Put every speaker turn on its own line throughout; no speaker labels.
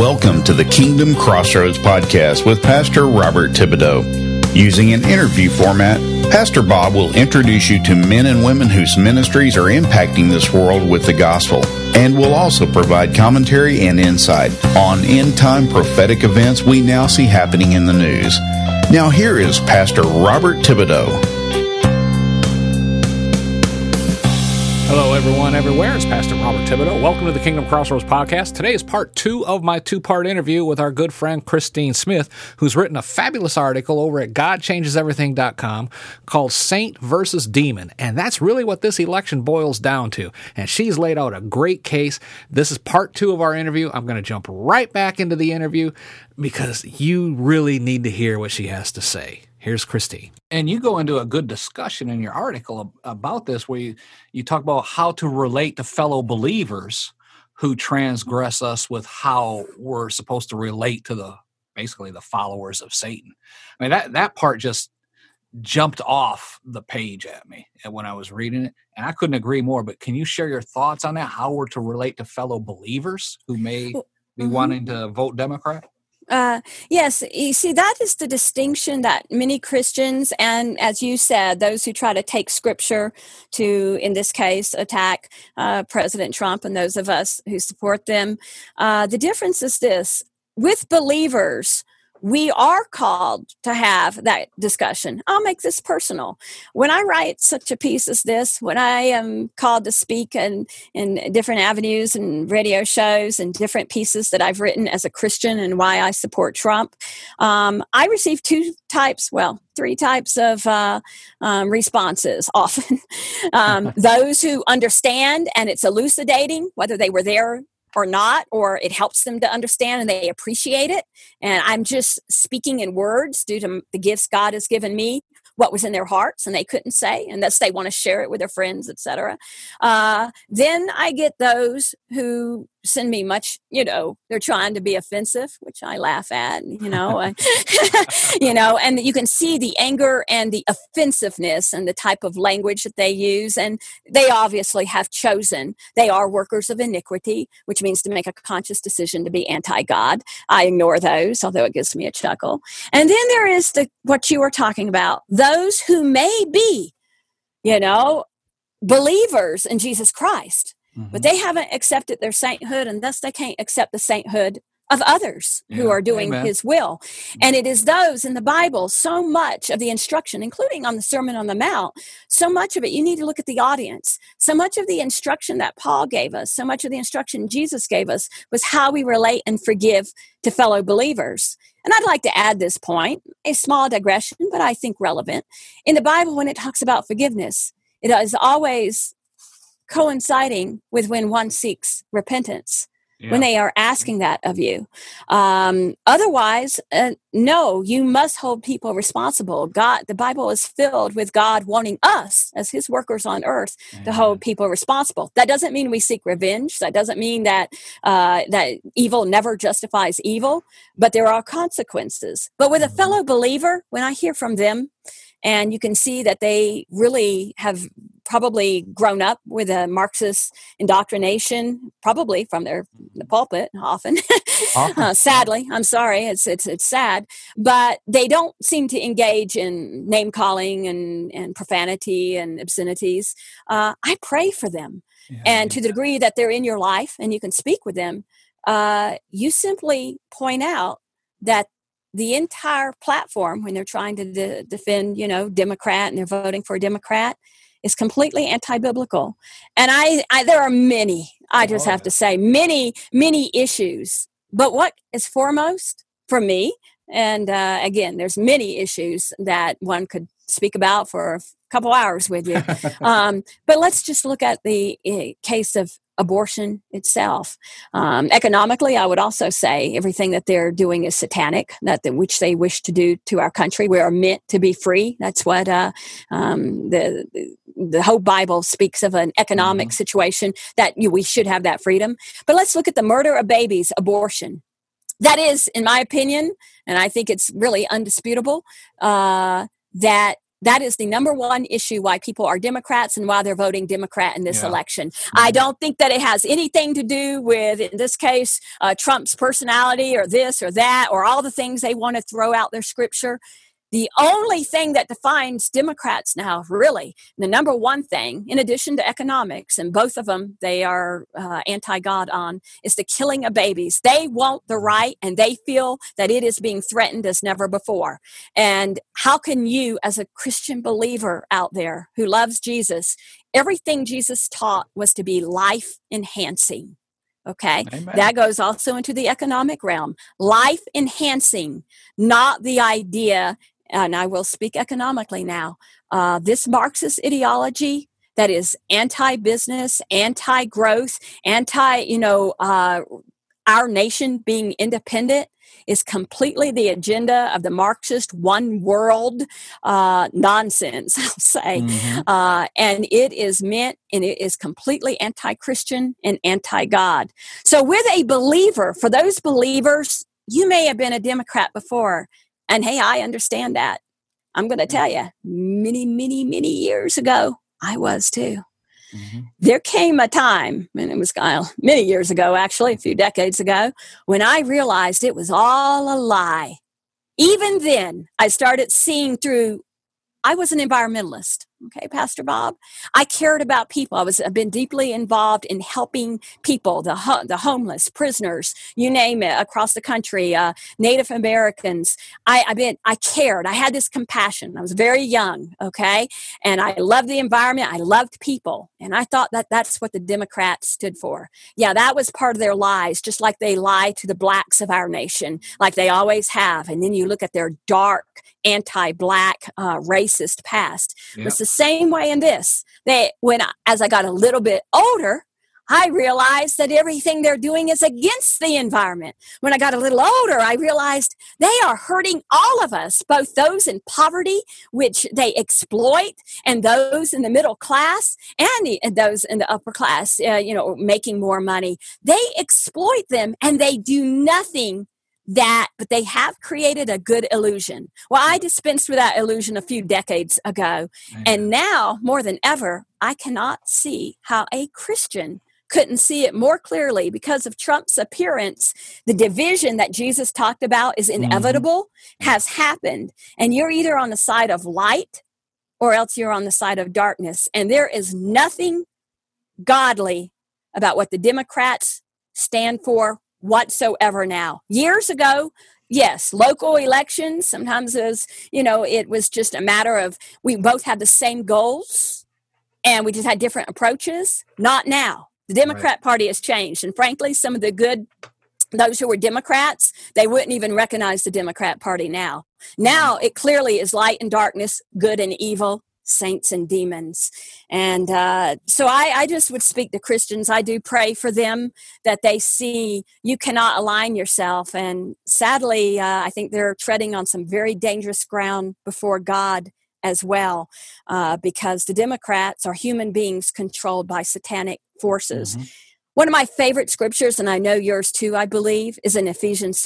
Welcome to the Kingdom Crossroads podcast with Pastor Robert Thibodeau. Using an interview format, Pastor Bob will introduce you to men and women whose ministries are impacting this world with the gospel, and will also provide commentary and insight on end-time prophetic events we now see happening in the news. Now here is Pastor Robert Thibodeau.
Hello, everyone, everywhere. It's Pastor Robert Thibodeau. Welcome to the Kingdom Crossroads podcast. Today is part 2 of my 2-part interview with our good friend Christine Smith, who's written a fabulous article over at GodChangesEverything.com called Saint versus Demon. And that's really what this election boils down to. And she's laid out a great case. This is part 2 of our interview. I'm going to jump right back into the interview because you really need to hear what she has to say. Here's Christine. And you go into a good discussion in your article about this, where you talk about how to relate to fellow believers who transgress us with how we're supposed to relate to basically the followers of Satan. I mean, that part just jumped off the page at me when I was reading it, and I couldn't agree more. But can you share your thoughts on that, how we're to relate to fellow believers who may be wanting to vote Democrat?
Yes, you see, that is the distinction that many Christians, and as you said, those who try to take scripture to, in this case, attack President Trump and those of us who support them. The difference is this: with believers, we are called to have that discussion. I'll make this personal. When I write such a piece as this, when I am called to speak in different avenues and radio shows and different pieces that I've written as a Christian and why I support Trump, I receive 3 types of responses often. Those who understand and it's elucidating, whether they were there or not, or it helps them to understand and they appreciate it. And I'm just speaking in words due to the gifts God has given me, what was in their hearts and they couldn't say, and thus they want to share it with their friends, etc. Then I get those who send me much, they're trying to be offensive, which I laugh at, and you can see the anger and the offensiveness and the type of language that they use. And they obviously have chosen, they are workers of iniquity, which means to make a conscious decision to be anti-God. I ignore those, although it gives me a chuckle. And then there is what you were talking about, those who may be, believers in Jesus Christ, but they haven't accepted their sainthood, and thus they can't accept the sainthood of others who are doing His will. And it is those in the Bible, so much of the instruction, including on the Sermon on the Mount, so much of it, you need to look at the audience. So much of the instruction that Paul gave us, so much of the instruction Jesus gave us was how we relate and forgive to fellow believers. And I'd like to add this point, a small digression, but I think relevant. In the Bible, when it talks about forgiveness, it is always coinciding with when one seeks repentance, when they are asking that of you. Otherwise, no, you must hold people responsible. The Bible is filled with God wanting us as His workers on earth to hold people responsible. That doesn't mean we seek revenge. That doesn't mean that evil never justifies evil, but there are consequences. But with a fellow believer, when I hear from them, and you can see that they really have probably grown up with a Marxist indoctrination, probably from the pulpit often. Sadly, I'm sorry, it's sad, but they don't seem to engage in name calling and profanity and obscenities. I pray for them, and to the degree that they're in your life and you can speak with them, you simply point out that the entire platform, when they're trying to defend, Democrat, and they're voting for a Democrat, is completely anti-biblical. And there are many, to say, many, many issues. But what is foremost for me, and again, there's many issues that one could speak about for a couple hours with you. But let's just look at the case of abortion itself. Economically, I would also say everything that they're doing is satanic, which they wish to do to our country. We are meant to be free. That's what the whole Bible speaks of, an economic situation that we should have that freedom. But let's look at the murder of babies, abortion. That is, in my opinion, and I think it's really undisputable, that That is the number one issue why people are Democrats and why they're voting Democrat in this election. I don't think that it has anything to do with, in this case, Trump's personality or this or that or all the things they want to throw out their scripture. The only thing that defines Democrats now, really, the number one thing, in addition to economics, and both of them they are anti-God on, is the killing of babies. They want the right, and they feel that it is being threatened as never before. And how can you, as a Christian believer out there who loves Jesus, everything Jesus taught was to be life-enhancing. Okay, Amen. That goes also into the economic realm. Life-enhancing, not the idea, and I will speak economically now, this Marxist ideology that is anti-business, anti-growth, our nation being independent is completely the agenda of the Marxist one world nonsense, I'll say. Mm-hmm. And it is meant, and it is completely anti-Christian and anti-God. So with a believer, for those believers, you may have been a Democrat before. And hey, I understand that. I'm going to tell you, many, many, many years ago, I was too. Mm-hmm. There came a time, and it was many years ago, actually, a few decades ago, when I realized it was all a lie. Even then, I started seeing through. I was an environmentalist, okay, Pastor Bob. I cared about people. I've been deeply involved in helping people, the homeless, prisoners, you name it, across the country, Native Americans. I cared. I had this compassion. I was very young, okay, and I loved the environment. I loved people, and I thought that that's what the Democrats stood for. Yeah, that was part of their lies, just like they lie to the blacks of our nation, like they always have. And then you look at their dark, anti-black, racist past. Yep. It's the same way in this. As I got a little bit older, I realized that everything they're doing is against the environment. When I got a little older, I realized they are hurting all of us, both those in poverty, which they exploit, and those in the middle class, and those in the upper class, making more money. They exploit them, and they do nothing but they have created a good illusion. Well, I dispensed with that illusion a few decades ago. Amen. And now, more than ever, I cannot see how a Christian couldn't see it more clearly because of Trump's appearance. The division that Jesus talked about is inevitable, has happened. And you're either on the side of light or else you're on the side of darkness. And there is nothing godly about what the Democrats stand for whatsoever now. Years ago, yes, local elections, sometimes it was just a matter of we both had the same goals and we just had different approaches. Not now. The Democrat Party has changed. And frankly, some of those who were Democrats, they wouldn't even recognize the Democrat Party now. Now it clearly is light and darkness, good and evil, saints and demons. And so I just would speak to Christians. I do pray for them that they see you cannot align yourself. And sadly, I think they're treading on some very dangerous ground before God as well, because the Democrats are human beings controlled by satanic forces. Mm-hmm. One of my favorite scriptures, and I know yours too, I believe, is in Ephesians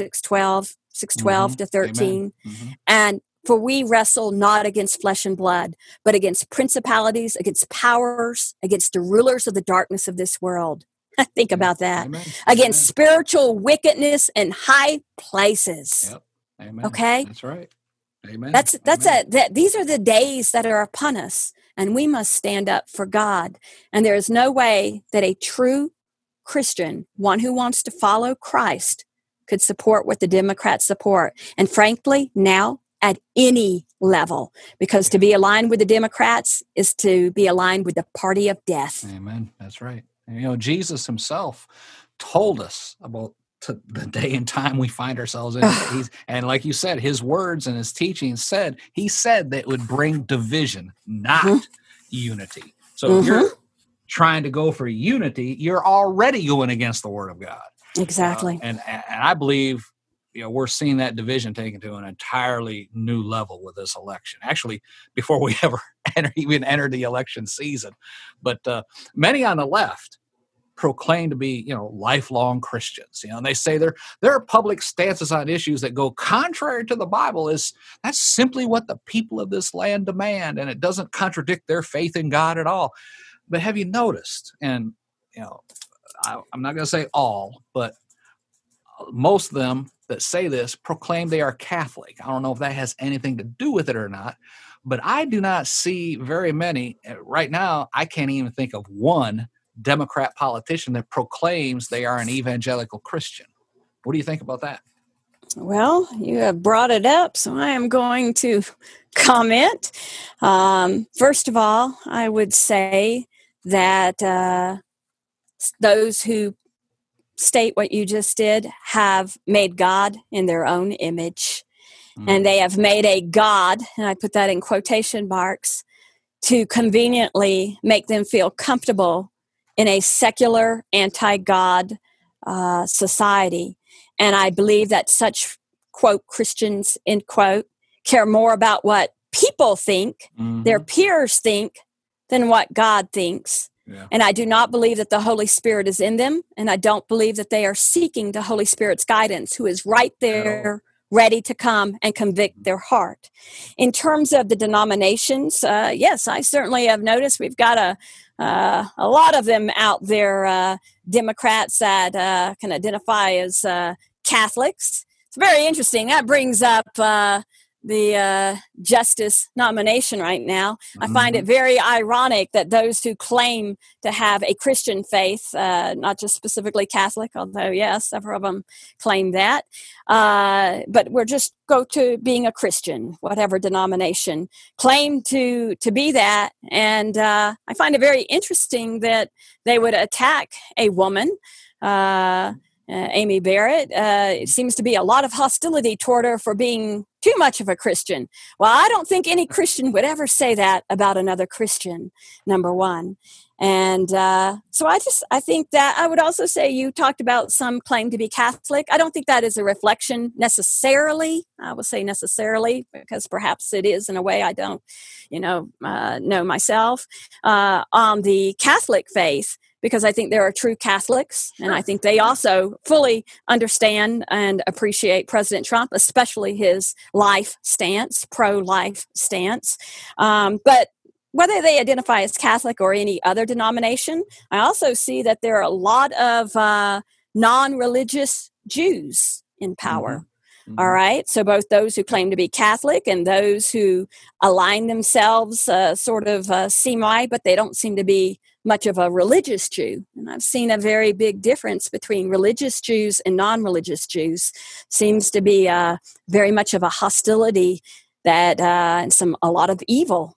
6:12 to 13. Mm-hmm. And for we wrestle not against flesh and blood, but against principalities, against powers, against the rulers of the darkness of this world. Think about that. Amen. Against spiritual wickedness in high places.
Yep. Amen.
Okay?
That's right. Amen.
These are the days that are upon us, and we must stand up for God. And there is no way that a true Christian, one who wants to follow Christ, could support what the Democrats support. And frankly, now, at any level, because to be aligned with the Democrats is to be aligned with the party of death.
Amen. That's right. And, Jesus himself told us about the day and time we find ourselves in. And like you said, his words and his teachings he said that it would bring division, not unity. So if you're trying to go for unity, you're already going against the word of God.
Exactly.
And I believe we're seeing that division taken to an entirely new level with this election. Actually, before we ever even enter the election season. But many on the left proclaim to be, lifelong Christians, and they say their public stances on issues that go contrary to the Bible that's simply what the people of this land demand, and it doesn't contradict their faith in God at all. But have you noticed, and I'm not going to say all, but most of them that say this proclaim they are Catholic. I don't know if that has anything to do with it or not, but I do not see very many. Right now, I can't even think of one Democrat politician that proclaims they are an evangelical Christian. What do you think about that?
Well, you have brought it up, so I am going to comment. First of all, I would say that those who state what you just did have made God in their own image. And they have made a God, and I put that in quotation marks, to conveniently make them feel comfortable in a secular, anti-God society. And I believe that such, quote, Christians, end quote, care more about what people think, their peers think, than what God thinks. Yeah. And I do not believe that the Holy Spirit is in them, and I don't believe that they are seeking the Holy Spirit's guidance, who is right there, ready to come and convict their heart. In terms of the denominations, yes, I certainly have noticed we've got a lot of them out there, Democrats that can identify as Catholics. It's very interesting. That brings up the justice nomination right now. I find it very ironic that those who claim to have a Christian faith, not just specifically Catholic, although yes, several of them claim that, but we're just go to being a Christian, whatever denomination, claim to be that. And I find it very interesting that they would attack a woman, Amy Barrett. It seems to be a lot of hostility toward her for being too much of a Christian. Well, I don't think any Christian would ever say that about another Christian, number one. And so I think that I would also say you talked about some claim to be Catholic. I don't think that is a reflection necessarily. I will say necessarily because perhaps it is in a way I don't, know myself on the Catholic faith. Because I think there are true Catholics, and I think they also fully understand and appreciate President Trump, especially his life stance, pro-life stance. But whether they identify as Catholic or any other denomination, I also see that there are a lot of non-religious Jews in power. All right. So both those who claim to be Catholic and those who align themselves sort of semi, but they don't seem to be much of a religious Jew. And I've seen a very big difference between religious Jews and non-religious Jews. Seems to be very much of a hostility that and a lot of evil,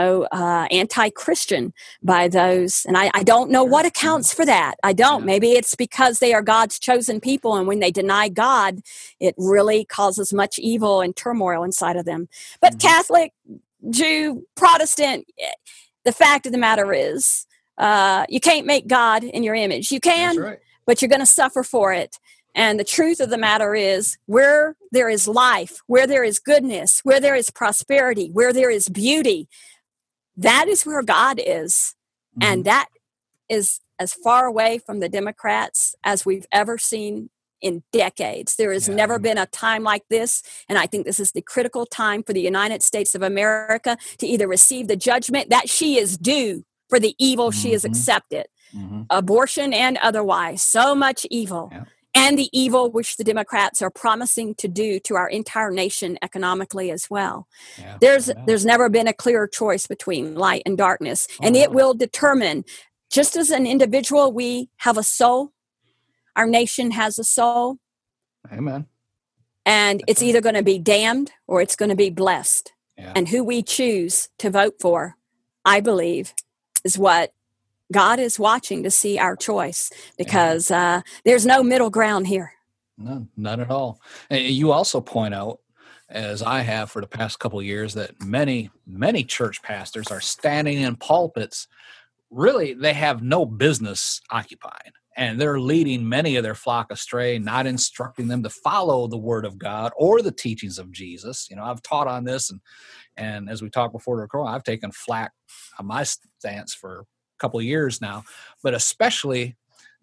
anti-Christian by those. And I don't know what accounts for that. I don't. Maybe it's because they are God's chosen people, and when they deny God, it really causes much evil and turmoil inside of them. But Catholic, Jew, Protestant, the fact of the matter is, you can't make God in your image. You can, but you're going to suffer for it. And the truth of the matter is, where there is life, where there is goodness, where there is prosperity, where there is beauty, that is where God is. And that is as far away from the Democrats as we've ever seen in decades. There has never been a time like this. And I think this is the critical time for the United States of America to either receive the judgment that she is due for the evil she has accepted, abortion and otherwise, so much evil. And the evil which the Democrats are promising to do to our entire nation economically as well. There's never been a clearer choice between light and darkness. And it will determine, just as an individual, we have a soul. Our nation has a soul.
Amen.
And it's either going to be damned or it's going to be blessed. And who we choose to vote for, I believe, is what God is watching to see our choice, because there's no middle ground here.
None at all. And you also point out, as I have for the past couple of years, that many church pastors are standing in pulpits. Really, they have no business occupying, and they're leading many of their flock astray, not instructing them to follow the word of God or the teachings of Jesus. I've taught on this, and as we talked before the recording, I've taken flack on my stance for couple of years now, but especially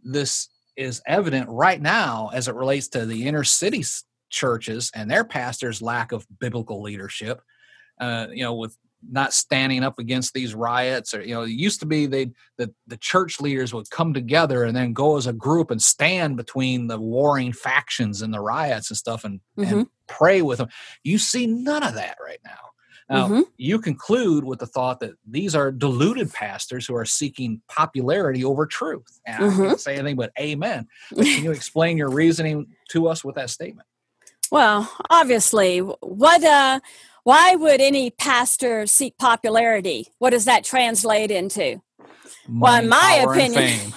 this is evident right now as it relates to the inner city churches and their pastors' lack of biblical leadership, with not standing up against these riots. Or, it used to be the church leaders would come together and then go as a group and stand between the warring factions and the riots and stuff and pray with them. You see none of that right now. Now, you conclude with the thought that these are deluded pastors who are seeking popularity over truth. And I can't say anything but amen. But can you explain your reasoning to us with that statement?
Well, obviously, why would any pastor seek popularity? What does that translate into?
Money,
well, in my
power,
opinion.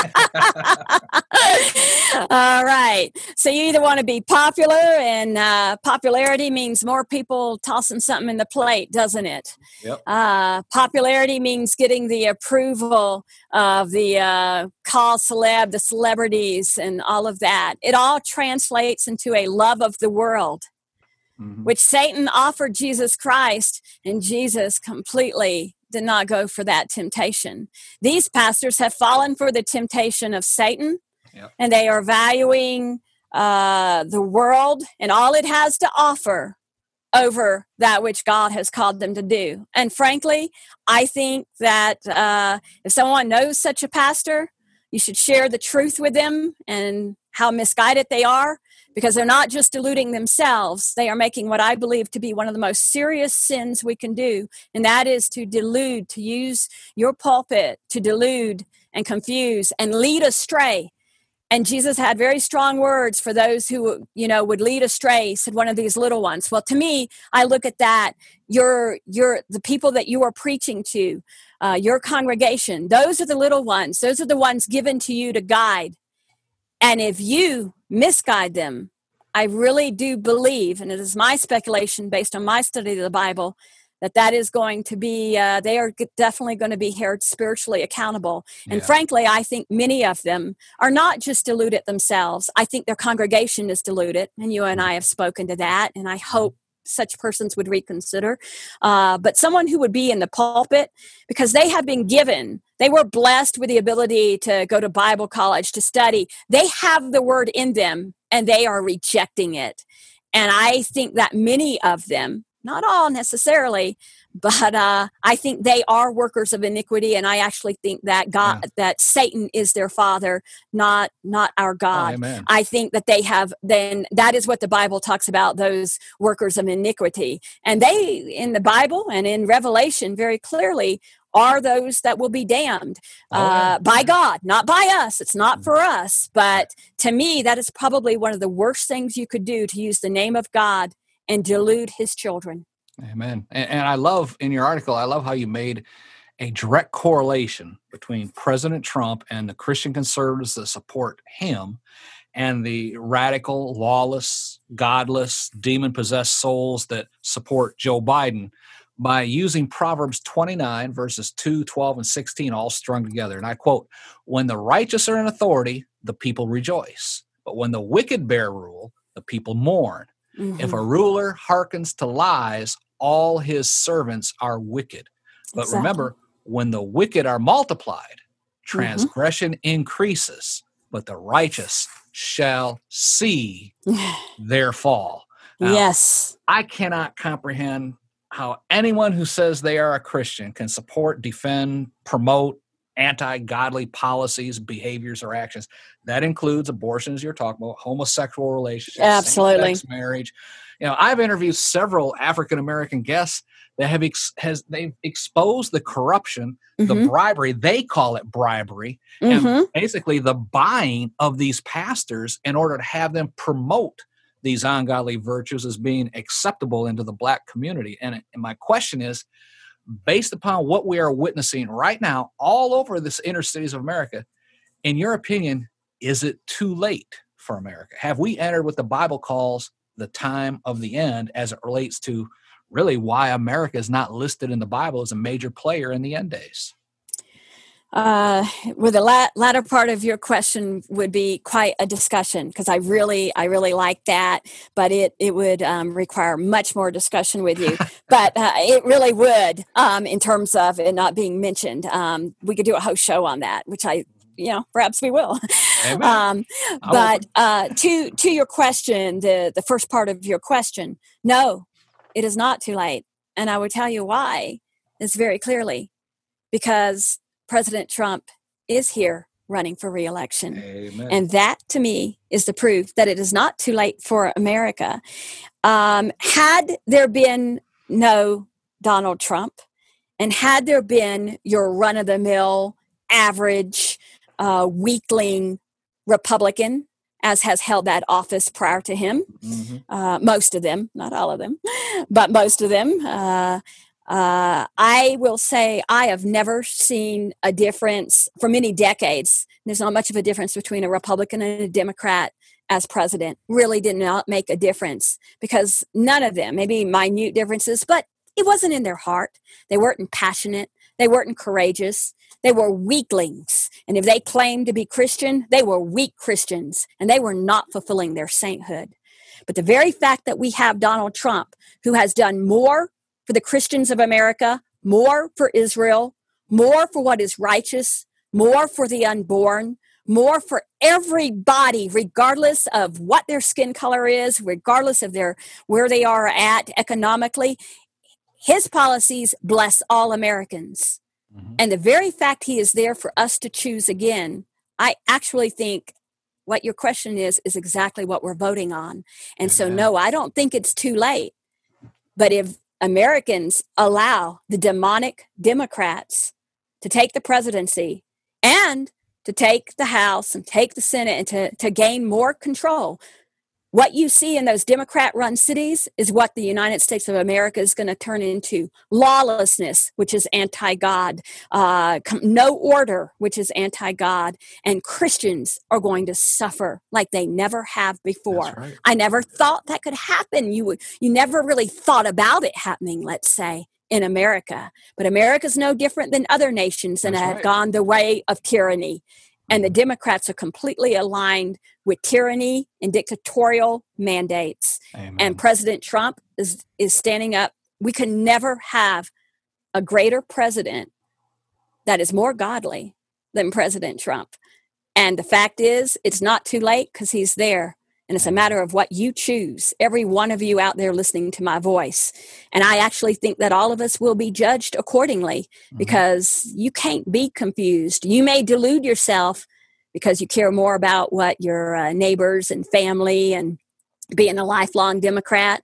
All right. So you either want to be popular, and popularity means more people tossing something in the plate, doesn't it?
Yep.
Popularity means getting the approval of the call celeb, the celebrities, and all of that. It all translates into a love of the world, which Satan offered Jesus Christ, and Jesus completely did not go for that temptation. These pastors have fallen for the temptation of Satan, and they are valuing the world and all it has to offer over that which God has called them to do. And frankly, I think that if someone knows such a pastor, you should share the truth with them and how misguided they are, because they're not just deluding themselves. They are making what I believe to be one of the most serious sins we can do, and that is to delude, to use your pulpit to delude and confuse and lead astray. And Jesus had very strong words for those who, would lead astray. He said, one of these little ones. Well, to me, I look at that. You're the people that you are preaching to, your congregation. Those are the little ones. Those are the ones given to you to guide. And if you misguide them, I really do believe, and it is my speculation based on my study of the Bible, that is going to be, they are definitely going to be held spiritually accountable. And frankly, I think many of them are not just deluded themselves. I think their congregation is deluded, and you and I have spoken to that, and I hope such persons would reconsider. But someone who would be in the pulpit, because they have been given, they were blessed with the ability to go to Bible college, to study. They have the word in them, and they are rejecting it. And I think that many of them, not all necessarily, but I think they are workers of iniquity, and I actually think that that Satan is their father, not our God.
Oh, amen.
I think that they have, then that is what the Bible talks about, those workers of iniquity. And they, in the Bible and in Revelation, very clearly are those that will be damned by God, not by us. It's not for us. But to me, that is probably one of the worst things you could do, to use the name of God and delude his children.
Amen. And I love, in your article, I love how you made a direct correlation between President Trump and the Christian conservatives that support him and the radical, lawless, godless, demon-possessed souls that support Joe Biden, by using Proverbs 29, verses 2, 12, and 16 all strung together. And I quote, "When the righteous are in authority, the people rejoice. But when the wicked bear rule, the people mourn. If a ruler hearkens to lies, all his servants are wicked. But remember, when the wicked are multiplied, transgression increases, but the righteous shall see their fall." Now,
yes.
I cannot comprehend how anyone who says they are a Christian can support, defend, promote anti-godly policies, behaviors, or actions. That includes abortion, as you're talking about, homosexual relationships,
absolutely,
same-sex marriage. I've interviewed several African-American guests that have they've exposed the corruption, the bribery, they call it bribery, and basically the buying of these pastors in order to have them promote these ungodly virtues as being acceptable into the Black community. And my question is, based upon what we are witnessing right now all over this inner cities of America, in your opinion, is it too late for America? Have we entered what the Bible calls the time of the end, as it relates to really why America is not listed in the Bible as a major player in the end days?
Well, the latter part of your question would be quite a discussion, because I really like that, but it would require much more discussion with you. But it really would, in terms of it not being mentioned. We could do a whole show on that, which I perhaps we will. But to your question, the first part of your question, no, it is not too late. And I will tell you why. It's very clearly because President Trump is here running for re-election.
Amen.
And that, to me, is the proof that it is not too late for America. Had there been no Donald Trump, and had there been your run-of-the-mill, average, weakling Republican, as has held that office prior to him, most of them, not all of them, but most of them, I will say I have never seen a difference for many decades. There's not much of a difference between a Republican and a Democrat as president. Really did not make a difference because none of them, maybe minute differences, but it wasn't in their heart. They weren't passionate. They weren't courageous. They were weaklings. And if they claimed to be Christian, they were weak Christians, and they were not fulfilling their sainthood. But the very fact that we have Donald Trump, who has done more for the Christians of America, more for Israel, more for what is righteous, more for the unborn, more for everybody, regardless of what their skin color is, regardless of where they are at economically, his policies bless all Americans. And the very fact he is there for us to choose again, I actually think what your question is exactly what we're voting on. And so, no, I don't think it's too late. But if Americans allow the demonic Democrats to take the presidency and to take the House and take the Senate and to gain more control, what you see in those Democrat-run cities is what the United States of America is going to turn into. Lawlessness, which is anti-God. No order, which is anti-God. And Christians are going to suffer like they never have before.
That's right.
I never thought that could happen. You never really thought about it happening, let's say, in America. But America's no different than other nations and have gone the way of tyranny. And the Democrats are completely aligned with tyranny and dictatorial mandates.
Amen.
And President Trump is standing up. We can never have a greater president that is more godly than President Trump. And the fact is, it's not too late because he's there. And it's a matter of what you choose, every one of you out there listening to my voice. And I actually think that all of us will be judged accordingly because you can't be confused. You may delude yourself because you care more about what your neighbors and family and being a lifelong Democrat.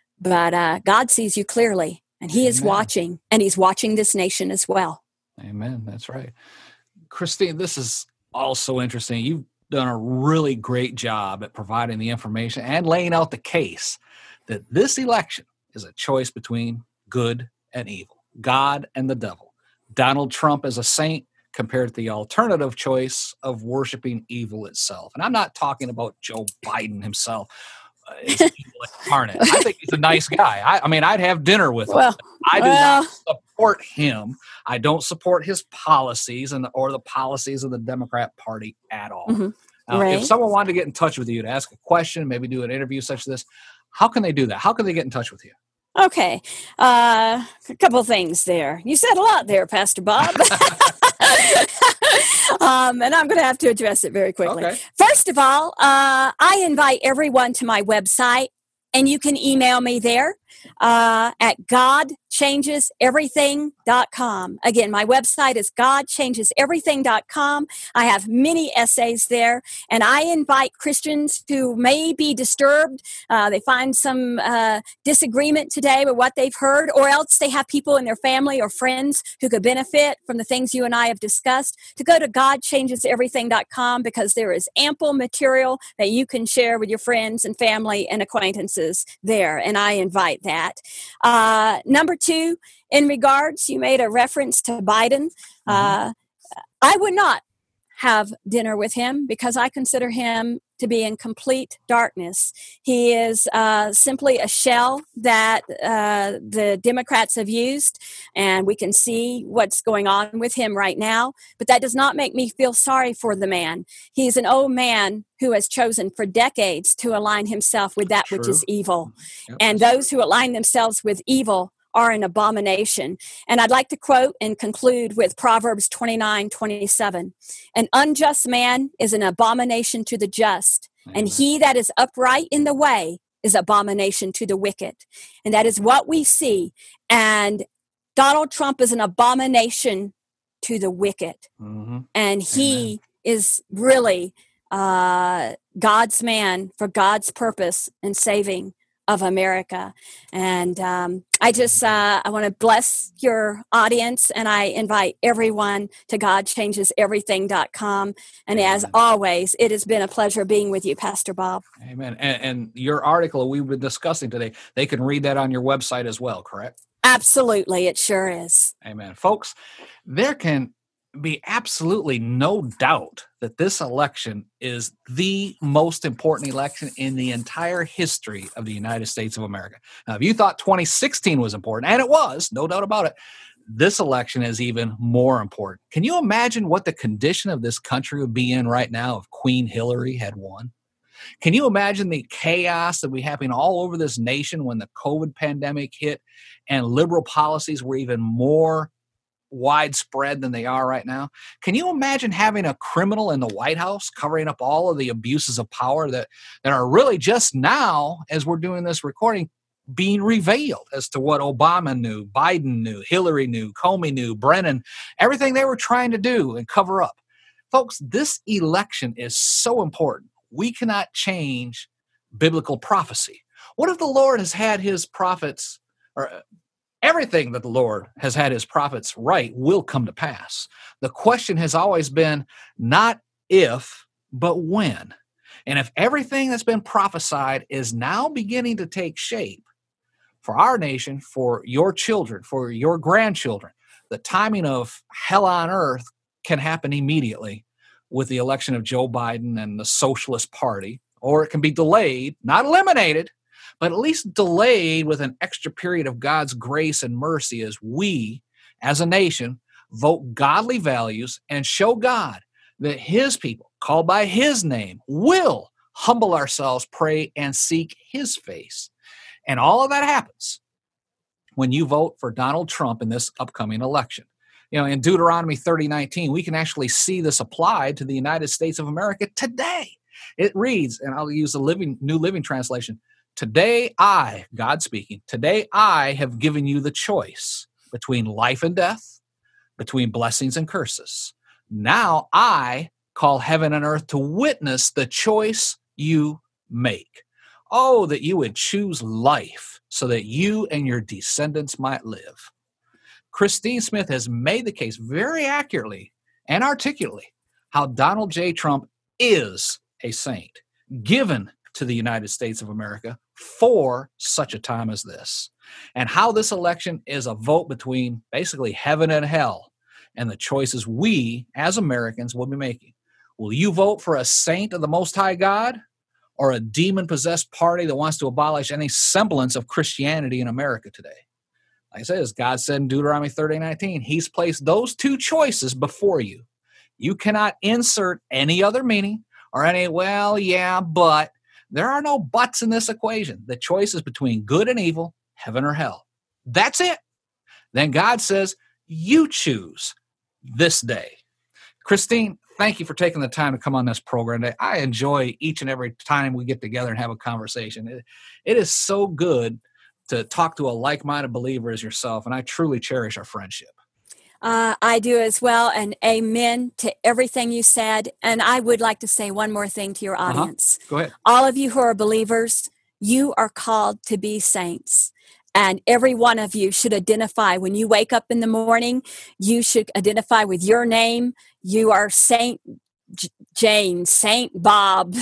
But God sees you clearly, and he is watching, and he's watching this nation as well.
Amen. That's right. Christine, this is also interesting. You've done a really great job at providing the information and laying out the case that this election is a choice between good and evil, God and the devil. Donald Trump is a saint compared to the alternative choice of worshiping evil itself. And I'm not talking about Joe Biden himself. Is evil incarnate. I think he's a nice guy. I mean, I'd have dinner with him. I do not support him. I don't support his policies or the policies of the Democrat Party at all. If someone wanted to get in touch with you to ask a question, maybe do an interview such as this, how can they do that? How can they get in touch with you?
Okay. A couple of things there. You said a lot there, Pastor Bob. And I'm going to have to address it very quickly.
Okay.
First of all, I invite everyone to my website, and you can email me there at godchangeseverything.com. Again, my website is godchangeseverything.com. I have many essays there, and I invite Christians who may be disturbed. They find some disagreement today with what they've heard, or else they have people in their family or friends who could benefit from the things you and I have discussed, to go to godchangeseverything.com, because there is ample material that you can share with your friends and family and acquaintances there, and I invite that. Number two, in regards, you made a reference to Biden. I would not have dinner with him because I consider him to be in complete darkness. He is simply a shell that the Democrats have used, and we can see what's going on with him right now. But that does not make me feel sorry for the man. He's an old man who has chosen for decades to align himself with that which is evil. And those who align themselves with evil are an abomination. And I'd like to quote and conclude with Proverbs 29:27. An unjust man is an abomination to the just, and he that is upright in the way is abomination to the wicked. And that is what we see. And Donald Trump is an abomination to the wicked. And he is really God's man for God's purpose and saving of America. And I want to bless your audience, and I invite everyone to GodChangesEverything.com. And as always, it has been a pleasure being with you, Pastor Bob.
Amen. And your article we've been discussing today, they can read that on your website as well, correct?
Absolutely. It sure is.
Amen. Folks, there can be absolutely no doubt that this election is the most important election in the entire history of the United States of America. Now, if you thought 2016 was important, and it was, no doubt about it, this election is even more important. Can you imagine what the condition of this country would be in right now if Queen Hillary had won? Can you imagine the chaos that would be happening all over this nation when the COVID pandemic hit and liberal policies were even more widespread than they are right now? Can you imagine having a criminal in the White House covering up all of the abuses of power that are really just now, as we're doing this recording, being revealed as to what Obama knew, Biden knew, Hillary knew, Comey knew, Brennan, everything they were trying to do and cover up? Folks, this election is so important. We cannot change biblical prophecy. What if the Lord has had his prophets, or everything that the Lord has had his prophets write will come to pass? The question has always been not if, but when. And if everything that's been prophesied is now beginning to take shape for our nation, for your children, for your grandchildren, the timing of hell on earth can happen immediately with the election of Joe Biden and the Socialist Party, or it can be delayed, not eliminated, but at least delayed with an extra period of God's grace and mercy as we, as a nation, vote godly values and show God that his people, called by his name, will humble ourselves, pray, and seek his face. And all of that happens when you vote for Donald Trump in this upcoming election. You know, in Deuteronomy 30:19, we can actually see this applied to the United States of America today. It reads, and I'll use the New Living Translation, today I, God speaking, today I have given you the choice between life and death, between blessings and curses. Now I call heaven and earth to witness the choice you make. Oh, that you would choose life so that you and your descendants might live. Christine Smith has made the case very accurately and articulately how Donald J. Trump is a saint given to the United States of America for such a time as this, and how this election is a vote between basically heaven and hell and the choices we as Americans will be making. Will you vote for a saint of the Most High God or a demon-possessed party that wants to abolish any semblance of Christianity in America today? Like I said, as God said in Deuteronomy 30:19, he's placed those two choices before you. You cannot insert any other meaning or any, well, yeah, but. There are no buts in this equation. The choice is between good and evil, heaven or hell. That's it. Then God says, you choose this day. Christine, thank you for taking the time to come on this program today. I enjoy each and every time we get together and have a conversation. It is so good to talk to a like-minded believer as yourself, and I truly cherish our friendship.
I do as well, and amen to everything you said. And I would like to say one more thing to your audience.
Go ahead.
All of you who are believers, you are called to be saints. And every one of you should identify. When you wake up in the morning, you should identify with your name. You are Saint Jane, Saint Bob.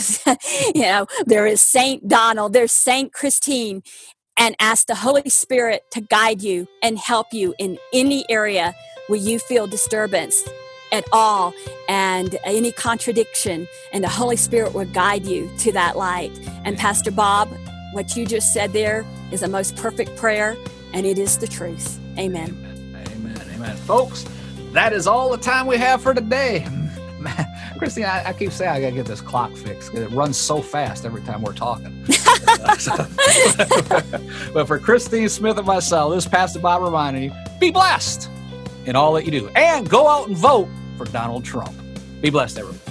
There is Saint Donald, there's Saint Christine. And ask the Holy Spirit to guide you and help you in any area where you feel disturbance at all and any contradiction, and the Holy Spirit will guide you to that light. And Pastor Bob, what you just said there is a most perfect prayer, and it is the truth. Amen.
Amen. Amen. Folks, that is all the time we have for today. Christine, I keep saying I got to get this clock fixed because it runs so fast every time we're talking. But for Christine Smith and myself, this is Pastor Bob reminding you, be blessed in all that you do. And go out and vote for Donald Trump. Be blessed, everyone.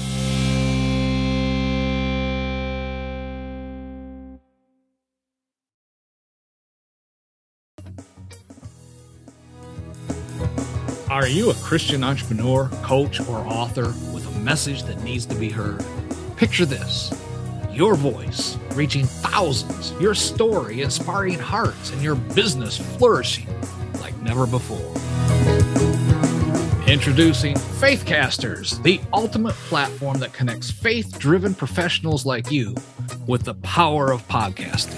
Are you a Christian entrepreneur, coach, or author with a message that needs to be heard? Picture this: your voice reaching thousands, your story inspiring hearts, and your business flourishing like never before. Introducing Faithcasters, the ultimate platform that connects faith-driven professionals like you with the power of podcasting.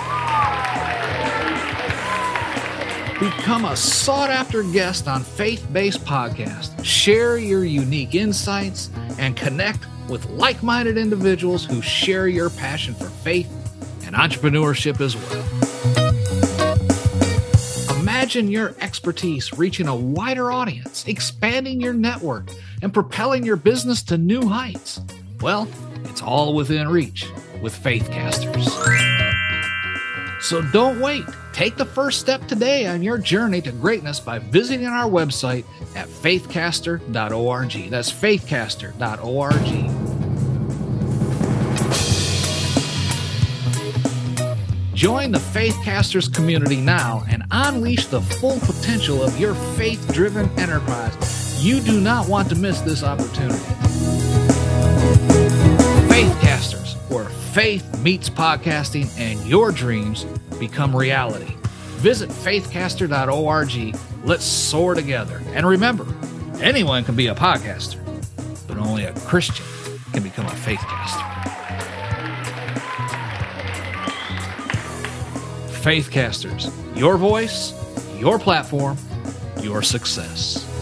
Become a sought-after guest on faith-based podcasts. Share your unique insights and connect with like-minded individuals who share your passion for faith and entrepreneurship as well. Imagine your expertise reaching a wider audience, expanding your network, and propelling your business to new heights. Well, it's all within reach with Faithcasters. So don't wait. Take the first step today on your journey to greatness by visiting our website at faithcaster.org. That's faithcaster.org. Join the Faithcasters community now and unleash the full potential of your faith-driven enterprise. You do not want to miss this opportunity. Faithcasters, where faith meets podcasting and your dreams become reality. Visit faithcaster.org. Let's soar together. And remember, anyone can be a podcaster, but only a Christian can become a Faithcaster. Faithcasters, your voice, your platform, your success.